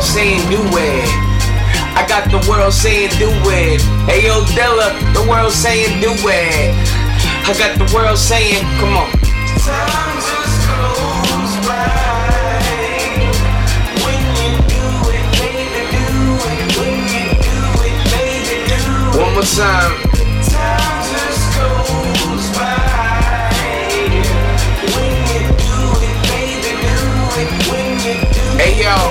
world saying do it. I got the world saying do it. Hey yo Dilla, the world saying do it. I got the world saying, come on. Time just goes by when you do it, baby, do it. When you do it, baby, do it. One more time. Time just goes by when you do it, baby, do it. When you do it, hey yo.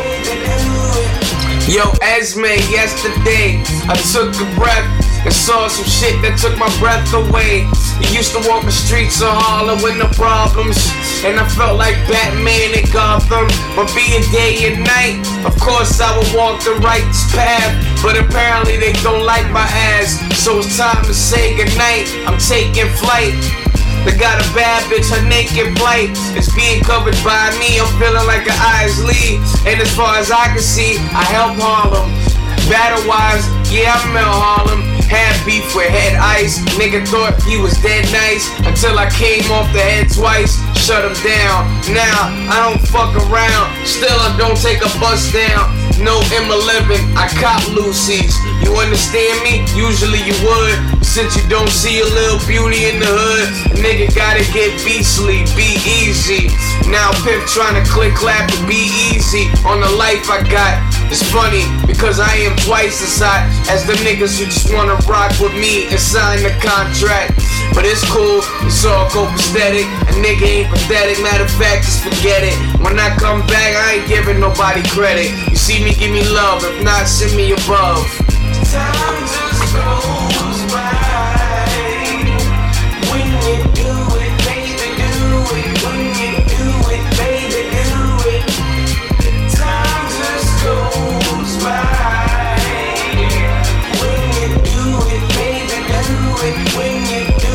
Yo, Esme, yesterday I took a breath and saw some shit that took my breath away. You used to walk the streets of Harlem with no problems, and I felt like Batman in Gotham. But being day and night, of course I would walk the right path, but apparently they don't like my ass. So it's time to say goodnight, I'm taking flight. They got a bad bitch, her naked plight is being covered by me. I'm feeling like an Isley, and as far as I can see, I help Harlem. Battle-wise, yeah, I'm in Harlem. Had beef with Head Ice, nigga thought he was dead nice until I came off the head twice, shut him down. Now, I don't fuck around, still I don't take a bus down. No M11, I cop Lucy's. You understand me? Usually you would, since you don't see a little beauty in the hood. A nigga gotta get beastly, be easy. Now Pip trying to click clap and be easy on the life I got. It's funny because I am twice as hot as the niggas who just wanna rock with me and sign the contract. But it's cool, it's all copacetic. A nigga ain't pathetic, matter of fact, just forget it. When I come back, I ain't giving nobody credit. You see me, give me love, if not, send me above. Time just goes by when you do it, baby, do it. When you do it, baby, do it. Time just goes by when you do it, baby, do it. When you do